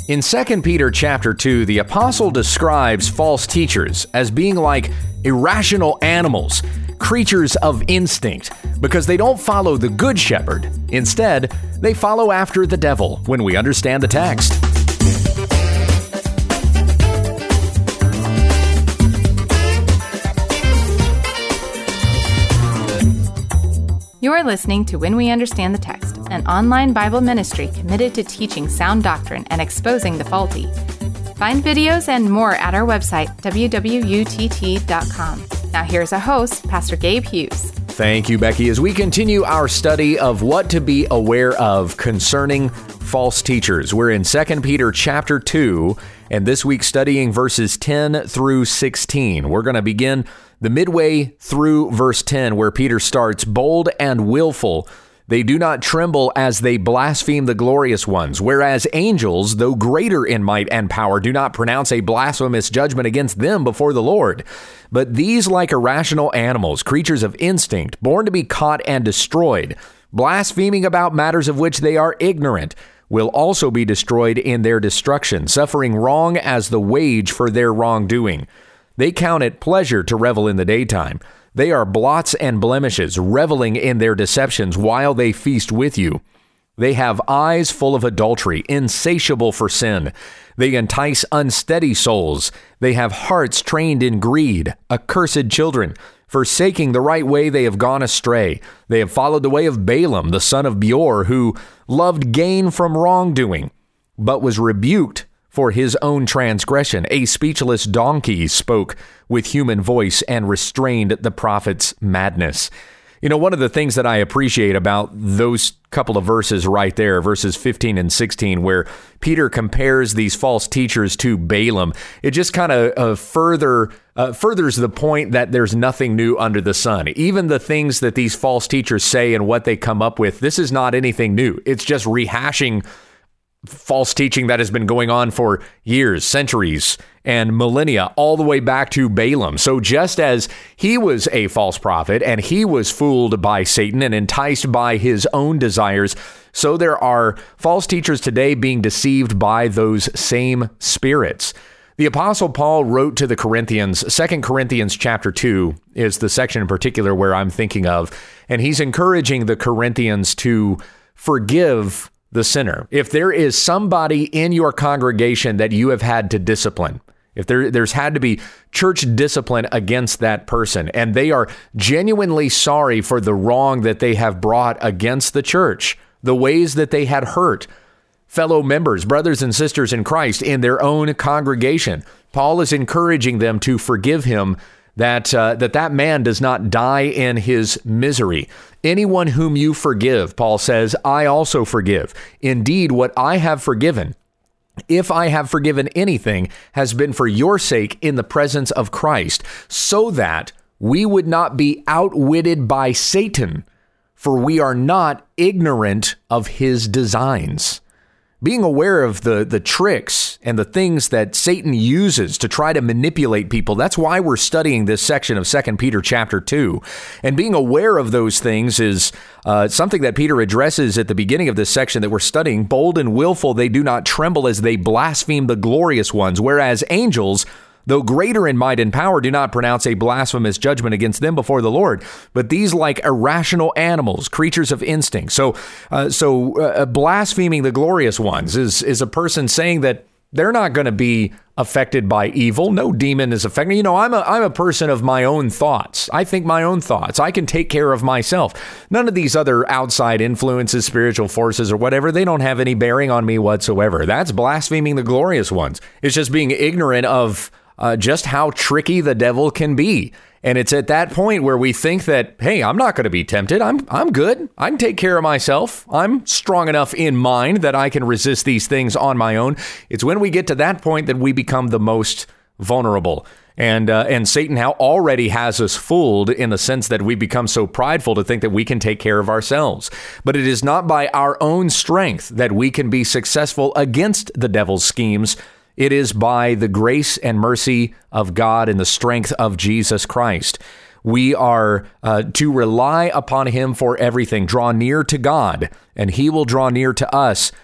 In 2 Peter chapter 2, the apostle describes false teachers as being like irrational animals, creatures of instinct, because they don't follow the good shepherd. Instead, they follow after the devil when we understand the text. You're listening to When We Understand the Text, an online Bible ministry committed to teaching sound doctrine and exposing the faulty. Find videos and more at our website, www.utt.com. Now here's our host, Pastor Gabe Hughes. Thank you, Becky. As we continue our study of what to be aware of concerning false teachers, we're in 2 Peter chapter 2, and this week studying verses 10 through 16. We're going to begin the midway through verse 10, where Peter starts, "Bold and willful, they do not tremble as they blaspheme the glorious ones, whereas angels, though greater in might and power, do not pronounce a blasphemous judgment against them before the Lord. But these, like irrational animals, creatures of instinct, born to be caught and destroyed, blaspheming about matters of which they are ignorant, will also be destroyed in their destruction, suffering wrong as the wage for their wrongdoing. They count it pleasure to revel in the daytime. They are blots and blemishes, reveling in their deceptions while they feast with you. They have eyes full of adultery, insatiable for sin. They entice unsteady souls. They have hearts trained in greed, accursed children. Forsaking the right way, they have gone astray. They have followed the way of Balaam, the son of Beor, who loved gain from wrongdoing, but was rebuked for his own transgression. A speechless donkey spoke with human voice and restrained the prophet's madness." You know, one of the things that I appreciate about those couple of verses right there, verses 15 and 16, where Peter compares these false teachers to Balaam, it just kind of furthers the point that there's nothing new under the sun. Even the things that these false teachers say and what they come up with, this is not anything new. It's just rehashing false teaching that has been going on for years, centuries, and millennia, all the way back to Balaam. So just as he was a false prophet and he was fooled by Satan and enticed by his own desires, so there are false teachers today being deceived by those same spirits. The Apostle Paul wrote to the Corinthians, 2 Corinthians chapter 2 is the section in particular where I'm thinking of, and he's encouraging the Corinthians to forgive the sinner. If there is somebody in your congregation that you have had to discipline, if there's had to be church discipline against that person, and they are genuinely sorry for the wrong that they have brought against the church, the ways that they had hurt fellow members, brothers and sisters in Christ in their own congregation, Paul is encouraging them to forgive him, that man does not die in his misery. Anyone whom you forgive, Paul says, I also forgive. Indeed, what I have forgiven, if I have forgiven anything, has been for your sake in the presence of Christ, so that we would not be outwitted by Satan, for we are not ignorant of his designs. Being aware of the tricks and the things that Satan uses to try to manipulate people, that's why we're studying this section of 2 Peter chapter 2. And being aware of those things is something that Peter addresses at the beginning of this section that we're studying. Bold and willful, they do not tremble as they blaspheme the glorious ones, whereas angels, though greater in might and power, do not pronounce a blasphemous judgment against them before the Lord. But these, like irrational animals, creatures of instinct. So blaspheming the glorious ones is a person saying that they're not going to be affected by evil. No demon is affecting. You know, I'm a person of my own thoughts. I think my own thoughts. I can take care of myself. None of these other outside influences, spiritual forces or whatever, they don't have any bearing on me whatsoever. That's blaspheming the glorious ones. It's just being ignorant of just how tricky the devil can be. And it's at that point where we think that, hey, I'm not going to be tempted. I'm good. I can take care of myself. I'm strong enough in mind that I can resist these things on my own. It's when we get to that point that we become the most vulnerable. And Satan already has us fooled in the sense that we become so prideful to think that we can take care of ourselves. But it is not by our own strength that we can be successful against the devil's schemes. It is by the grace and mercy of God and the strength of Jesus Christ. We are to rely upon him for everything. Draw near to God, and he will draw near to us.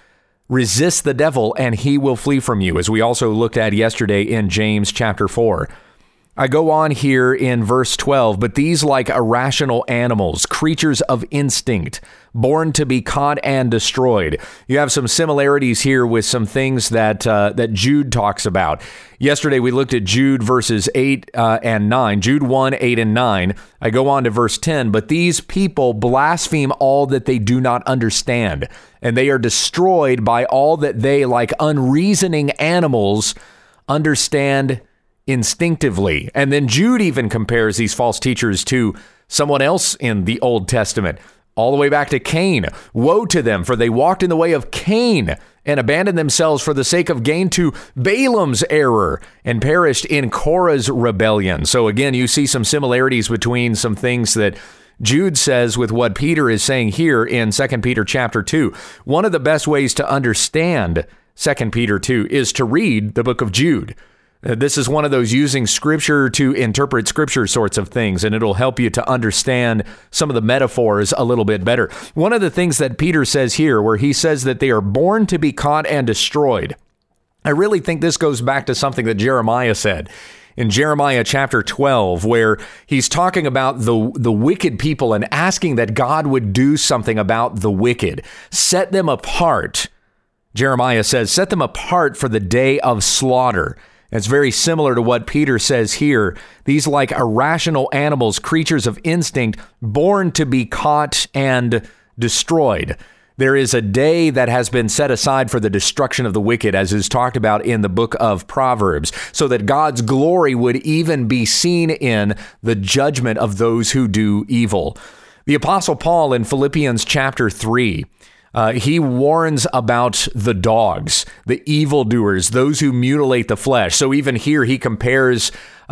Resist the devil and he will flee from you, as we also looked at yesterday in James chapter 4. I go on here in verse 12, but these like irrational animals, creatures of instinct, born to be caught and destroyed. You have some similarities here with some things that Jude talks about. Yesterday we looked at Jude verses 8 and 9, Jude 1, 8 and 9. I go on to verse 10, but these people blaspheme all that they do not understand, and they are destroyed by all that they, like unreasoning animals, understand instinctively. And then Jude even compares these false teachers to someone else in the Old Testament, all the way back to Cain. Woe to them, for they walked in the way of Cain and abandoned themselves for the sake of gain to Balaam's error and perished in Korah's rebellion. So again, you see some similarities between some things that Jude says with what Peter is saying here in 2 Peter chapter 2. One of the best ways to understand 2 Peter 2 is to read the book of Jude. This is one of those using scripture to interpret scripture sorts of things, and it'll help you to understand some of the metaphors a little bit better. One of the things that Peter says here, where he says that they are born to be caught and destroyed, I really think this goes back to something that Jeremiah said in Jeremiah chapter 12, where he's talking about the wicked people and asking that God would do something about the wicked, set them apart. Jeremiah says, set them apart for the day of slaughter. It's very similar to what Peter says here. These like irrational animals, creatures of instinct, born to be caught and destroyed. There is a day that has been set aside for the destruction of the wicked, as is talked about in the book of Proverbs, so that God's glory would even be seen in the judgment of those who do evil. The Apostle Paul in Philippians chapter 3, he warns about the dogs, the evildoers, those who mutilate the flesh. So even here he compares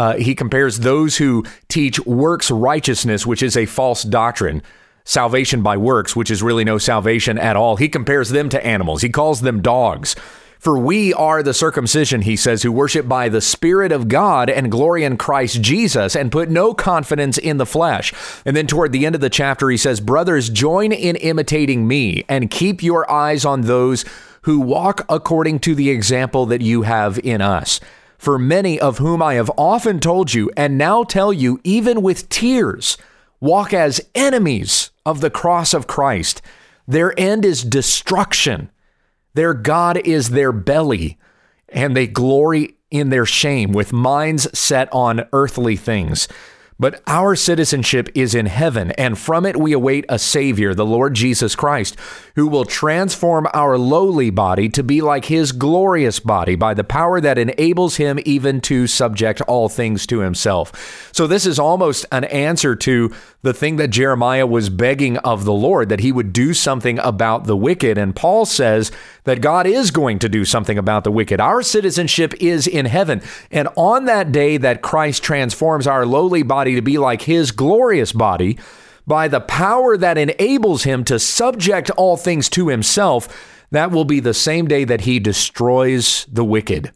those who teach works righteousness, which is a false doctrine, salvation by works, which is really no salvation at all. He compares them to animals. He calls them dogs. For we are the circumcision, he says, who worship by the Spirit of God and glory in Christ Jesus and put no confidence in the flesh. And then toward the end of the chapter, he says, brothers, join in imitating me and keep your eyes on those who walk according to the example that you have in us. For many of whom I have often told you and now tell you, even with tears, walk as enemies of the cross of Christ. Their end is destruction. Their God is their belly, and they glory in their shame with minds set on earthly things. But our citizenship is in heaven, and from it we await a Savior, the Lord Jesus Christ, who will transform our lowly body to be like his glorious body by the power that enables him even to subject all things to himself. So this is almost an answer to the thing that Jeremiah was begging of the Lord, that he would do something about the wicked. And Paul says that God is going to do something about the wicked. Our citizenship is in heaven. And on that day that Christ transforms our lowly body to be like his glorious body, by the power that enables him to subject all things to himself, that will be the same day that he destroys the wicked.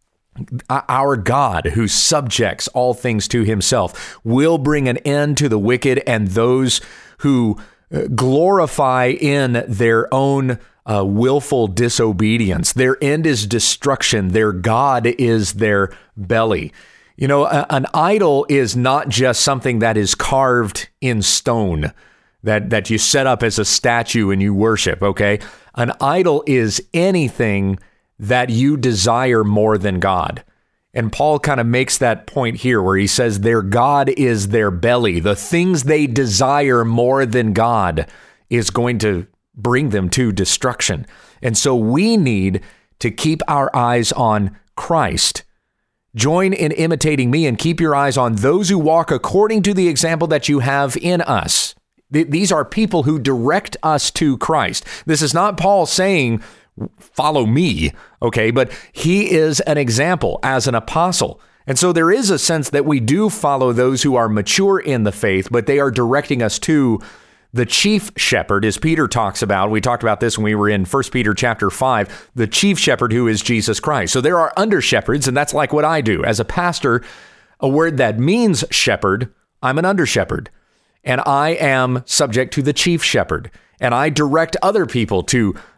Our God, who subjects all things to himself, will bring an end to the wicked and those who glorify in their own willful disobedience. Their end is destruction. Their God is their belly. You know, an idol is not just something that is carved in stone, that you set up as a statue and you worship, okay? An idol is anything that you desire more than God. And Paul kind of makes that point here where he says their God is their belly. The things they desire more than God is going to bring them to destruction. And so we need to keep our eyes on Christ. Join in imitating me and keep your eyes on those who walk according to the example that you have in us. These are people who direct us to Christ. This is not Paul saying, follow me, okay? But he is an example as an apostle. And so there is a sense that we do follow those who are mature in the faith, but they are directing us to the chief shepherd, as Peter talks about. We talked about this when we were in 1 Peter chapter 5, the chief shepherd who is Jesus Christ. So there are under shepherds, and that's like what I do. As a pastor, a word that means shepherd, I'm an under shepherd, and I am subject to the chief shepherd, and I direct other people to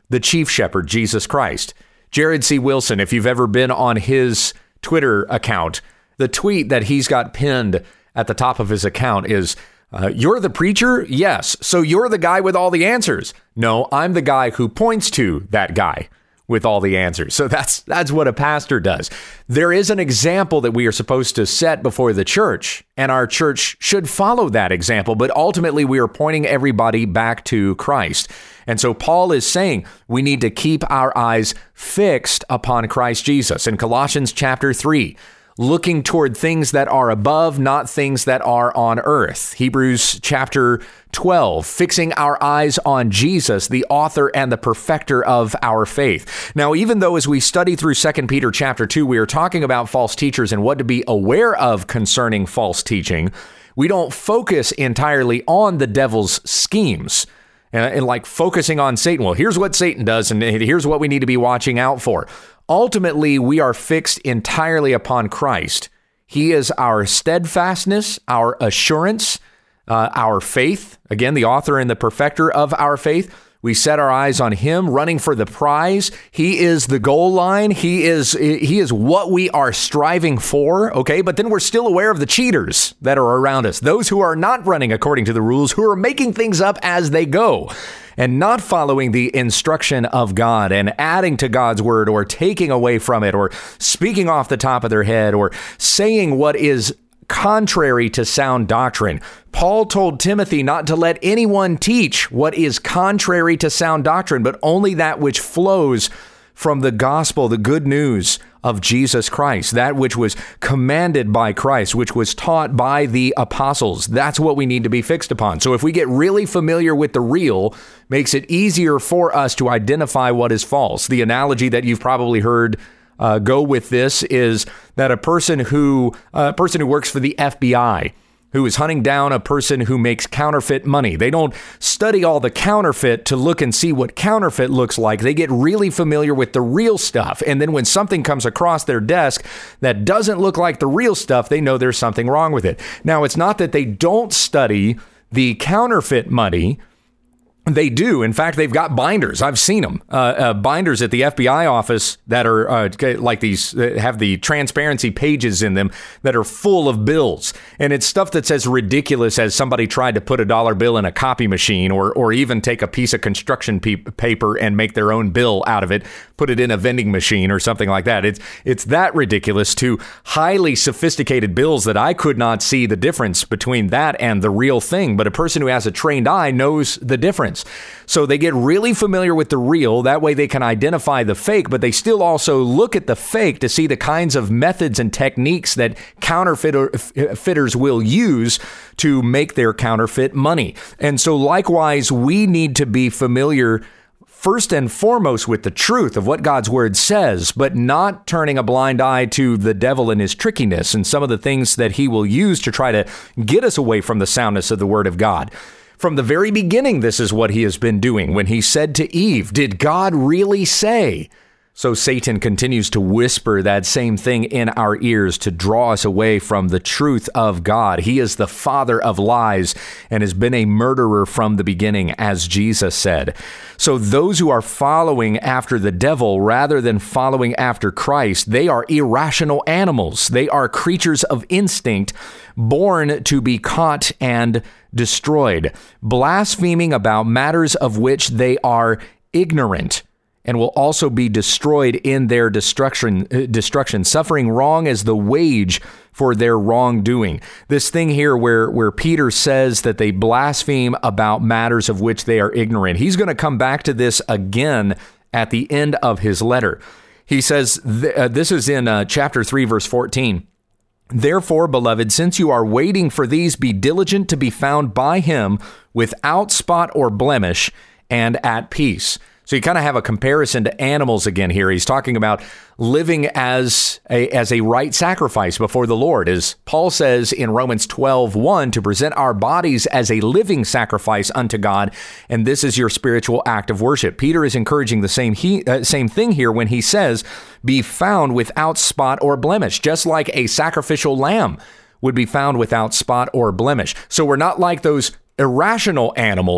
the chief shepherd, Jesus Christ. Jared C. Wilson, if you've ever been on his Twitter account, the tweet that he's got pinned at the top of his account is, you're the preacher? Yes. So you're the guy with all the answers. No, I'm the guy who points to that guy with all the answers. So that's what a pastor does. There is an example that we are supposed to set before the church, and our church should follow that example. But ultimately, we are pointing everybody back to Christ. And so Paul is saying we need to keep our eyes fixed upon Christ Jesus. In Colossians chapter 3, looking toward things that are above, not things that are on earth. Hebrews chapter 12, fixing our eyes on Jesus, the author and the perfecter of our faith. Now, even though as we study through 2 Peter chapter 2, we are talking about false teachers and what to be aware of concerning false teaching, we don't focus entirely on the devil's schemes. And like focusing on Satan. Well, here's what Satan does, and here's what we need to be watching out for. Ultimately, we are fixed entirely upon Christ. He is our steadfastness, our assurance, our faith. Again, the author and the perfecter of our faith. We set our eyes on him, running for the prize. He is the goal line. He is what we are striving for, okay? But then we're still aware of the cheaters that are around us, those who are not running according to the rules, who are making things up as they go and not following the instruction of God and adding to God's word or taking away from it or speaking off the top of their head or saying what is contrary to sound doctrine. Paul told Timothy not to let anyone teach what is contrary to sound doctrine, but only that which flows from the gospel, the good news of Jesus Christ, that which was commanded by Christ, which was taught by the apostles. That's what we need to be fixed upon. So if we get really familiar with the real, makes it easier for us to identify what is false. The analogy that you've probably heard go with this is that a person who works for the FBI, who is hunting down a person who makes counterfeit money. They don't study all the counterfeit to look and see what counterfeit looks like. They get really familiar with the real stuff. And then when something comes across their desk that doesn't look like the real stuff, they know there's something wrong with it. Now, it's not that they don't study the counterfeit money. They do. In fact, they've got binders. I've seen them. Binders at the FBI office that are like these, have the transparency pages in them that are full of bills. And it's stuff that's as ridiculous as somebody tried to put a dollar bill in a copy machine or even take a piece of construction paper and make their own bill out of it, put it in a vending machine or something like that. It's that ridiculous to highly sophisticated bills that I could not see the difference between that and the real thing. But a person who has a trained eye knows the difference. So they get really familiar with the real. That way they can identify the fake, but they still also look at the fake to see the kinds of methods and techniques that counterfeiters will use to make their counterfeit money. And so likewise, we need to be familiar first and foremost with the truth of what God's word says, but not turning a blind eye to the devil and his trickiness and some of the things that he will use to try to get us away from the soundness of the word of God. From the very beginning, this is what he has been doing. When he said to Eve, did God really say? So Satan continues to whisper that same thing in our ears to draw us away from the truth of God. He is the father of lies and has been a murderer from the beginning, as Jesus said. So those who are following after the devil rather than following after Christ, they are irrational animals. They are creatures of instinct, born to be caught and destroyed, blaspheming about matters of which they are ignorant, and will also be destroyed in their destruction, suffering wrong as the wage for their wrongdoing. This thing here where Peter says that they blaspheme about matters of which they are ignorant. He's going to come back to this again at the end of his letter. He says, this is in chapter 3, verse 14. Therefore, beloved, since you are waiting for these, be diligent to be found by him without spot or blemish and at peace. So you kind of have a comparison to animals again here. He's talking about living as a right sacrifice before the Lord. As Paul says in Romans 12:1, to present our bodies as a living sacrifice unto God, and this is your spiritual act of worship. Peter is encouraging the same thing here when he says, be found without spot or blemish, just like a sacrificial lamb would be found without spot or blemish. So we're not like those irrational animals.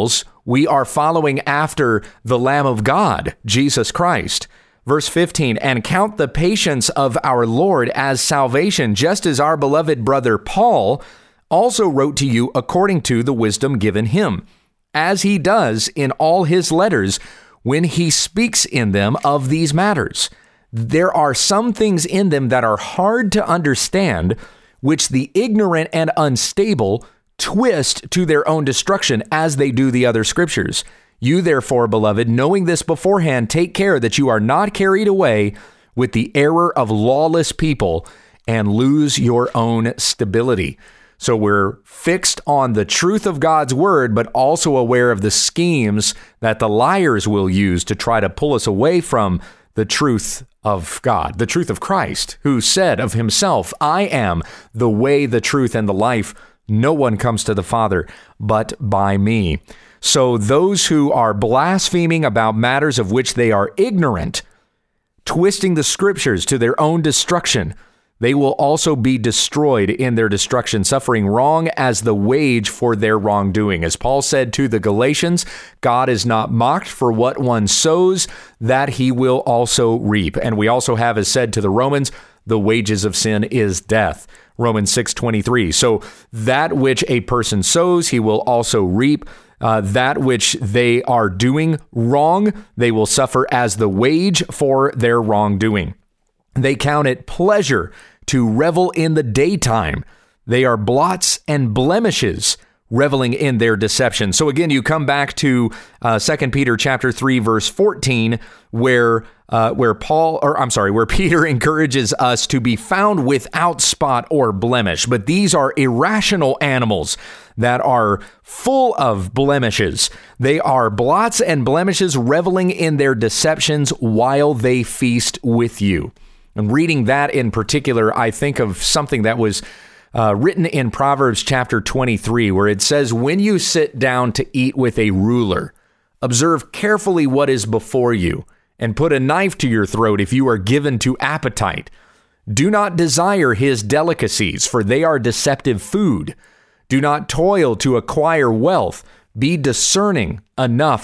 We are following after the Lamb of God, Jesus Christ. Verse 15, and count the patience of our Lord as salvation, just as our beloved brother Paul also wrote to you according to the wisdom given him, as he does in all his letters when he speaks in them of these matters. There are some things in them that are hard to understand, which the ignorant and unstable twist to their own destruction, as they do the other scriptures. You therefore, beloved, knowing this beforehand, take care that you are not carried away with the error of lawless people and lose your own stability. So we're fixed on the truth of God's word, but also aware of the schemes that the liars will use to try to pull us away from the truth of God, the truth of Christ, who said of himself, I am the way, the truth, and the life. No one comes to the Father but by me. So those who are blaspheming about matters of which they are ignorant, twisting the scriptures to their own destruction, they will also be destroyed in their destruction, suffering wrong as the wage for their wrongdoing. As Paul said to the Galatians, God is not mocked, for what one sows, that he will also reap. And we also have, as said to the Romans, the wages of sin is death. Romans 6:23. So that which a person sows, he will also reap. That which they are doing wrong, they will suffer as the wage for their wrongdoing. They count it pleasure to revel in the daytime. They are blots and blemishes, reveling in their deception. So again, you come back to 2 Peter chapter 3, verse 14, where Peter encourages us to be found without spot or blemish. But these are irrational animals that are full of blemishes. They are blots and blemishes, reveling in their deceptions while they feast with you. And reading that in particular, I think of something that was written in Proverbs chapter 23, where it says, when you sit down to eat with a ruler, observe carefully what is before you, and put a knife to your throat if you are given to appetite. Do not desire his delicacies, for they are deceptive food. Do not toil to acquire wealth. Be discerning enough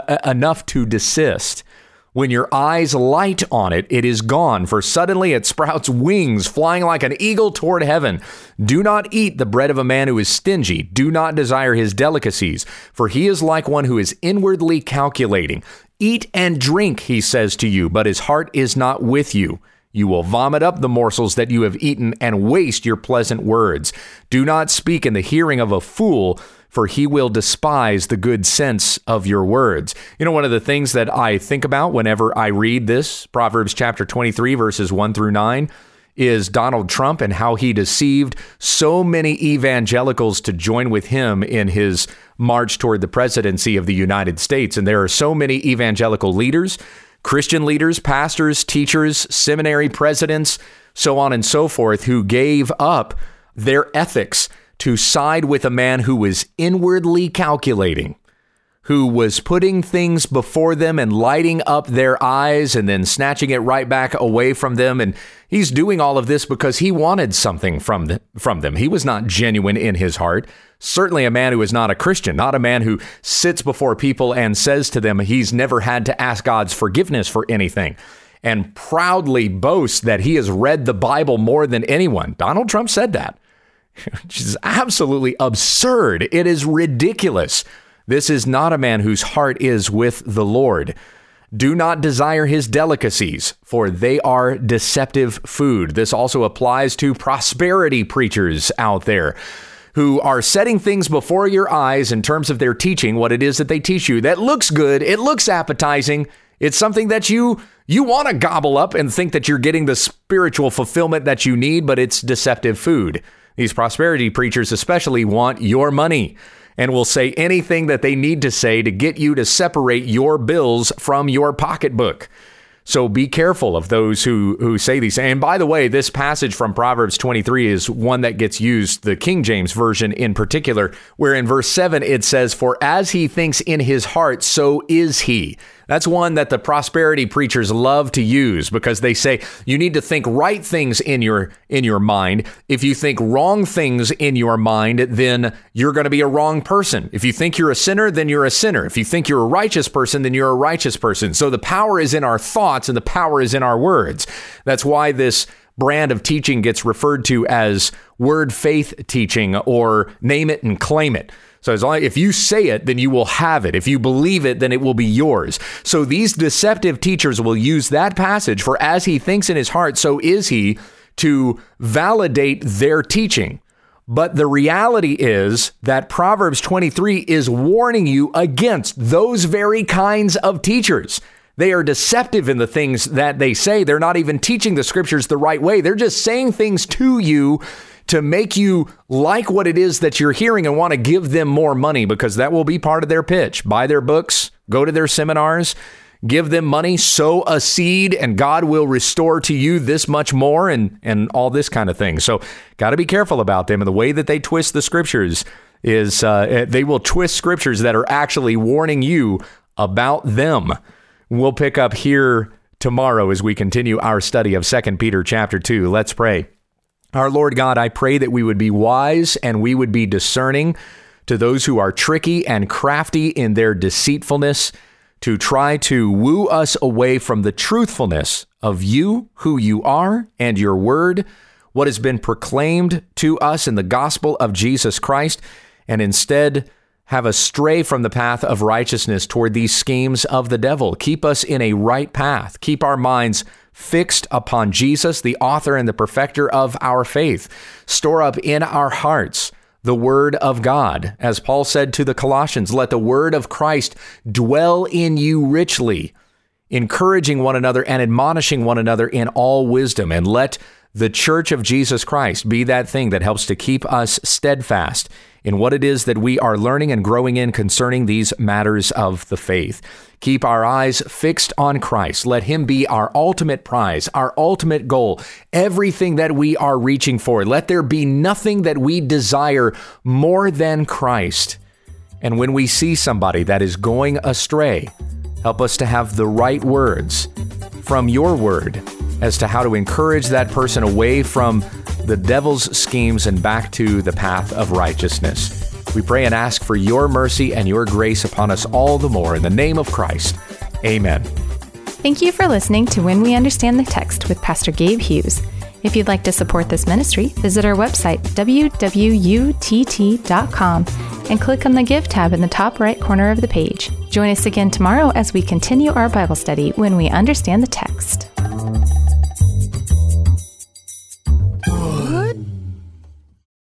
to desist. When your eyes light on it, it is gone, for suddenly it sprouts wings, flying like an eagle toward heaven. Do not eat the bread of a man who is stingy. Do not desire his delicacies, for he is like one who is inwardly calculating. Eat and drink, he says to you, but his heart is not with you. You will vomit up the morsels that you have eaten and waste your pleasant words. Do not speak in the hearing of a fool, for he will despise the good sense of your words. You know, one of the things that I think about whenever I read this, Proverbs chapter 23, verses 1 through 9, is Donald Trump and how he deceived so many evangelicals to join with him in his march toward the presidency of the United States. And there are so many evangelical leaders, Christian leaders, pastors, teachers, seminary presidents, so on and so forth, who gave up their ethics to side with a man who was inwardly calculating, who was putting things before them and lighting up their eyes and then snatching it right back away from them. And he's doing all of this because he wanted something from them. He was not genuine in his heart. Certainly a man who is not a Christian, not a man who sits before people and says to them he's never had to ask God's forgiveness for anything and proudly boasts that he has read the Bible more than anyone. Donald Trump said that, which is absolutely absurd. It is ridiculous. This is not a man whose heart is with the Lord. Do not desire his delicacies, for they are deceptive food. This also applies to prosperity preachers out there who are setting things before your eyes in terms of their teaching, what it is that they teach you. That looks good. It looks appetizing. It's something that you want to gobble up and think that you're getting the spiritual fulfillment that you need, but it's deceptive food. These prosperity preachers especially want your money and will say anything that they need to say to get you to separate your bills from your pocketbook. So be careful of those who say these. And by the way, this passage from Proverbs 23 is one that gets used, the King James Version in particular, where in verse 7 it says, "For as he thinks in his heart, so is he." That's one that the prosperity preachers love to use because they say you need to think right things in your mind. If you think wrong things in your mind, then you're going to be a wrong person. If you think you're a sinner, then you're a sinner. If you think you're a righteous person, then you're a righteous person. So the power is in our thoughts and the power is in our words. That's why this brand of teaching gets referred to as word faith teaching or name it and claim it. So if you say it, then you will have it. If you believe it, then it will be yours. So these deceptive teachers will use that passage for as he thinks in his heart, so is he, to validate their teaching. But the reality is that Proverbs 23 is warning you against those very kinds of teachers. They are deceptive in the things that they say. They're not even teaching the scriptures the right way. They're just saying things to you to make you like what it is that you're hearing and want to give them more money, because that will be part of their pitch. Buy their books, go to their seminars, give them money, sow a seed, and God will restore to you this much more and all this kind of thing. So got to be careful about them. And the way that they twist the scriptures is they will twist scriptures that are actually warning you about them. We'll pick up here tomorrow as we continue our study of 2 Peter chapter 2. Let's pray. Our Lord God, I pray that we would be wise and we would be discerning to those who are tricky and crafty in their deceitfulness to try to woo us away from the truthfulness of you, who you are, and your word, what has been proclaimed to us in the gospel of Jesus Christ, and instead have us stray from the path of righteousness toward these schemes of the devil. Keep us in a right path. Keep our minds fixed upon Jesus, the author and the perfecter of our faith. Store up in our hearts the word of God. As Paul said to the Colossians, let the word of Christ dwell in you richly, encouraging one another and admonishing one another in all wisdom. And let the church of Jesus Christ be that thing that helps to keep us steadfast in what it is that we are learning and growing in concerning these matters of the faith. Keep our eyes fixed on Christ. Let him be our ultimate prize, our ultimate goal, everything that we are reaching for. Let there be nothing that we desire more than Christ. And when we see somebody that is going astray, help us to have the right words from your word as to how to encourage that person away from the devil's schemes and back to the path of righteousness. We pray and ask for your mercy and your grace upon us all the more. In the name of Christ, amen. Thank you for listening to When We Understand the Text with Pastor Gabe Hughes. If you'd like to support this ministry, visit our website, www.utt.com, and click on the Give tab in the top right corner of the page. Join us again tomorrow as we continue our Bible study when we understand the text.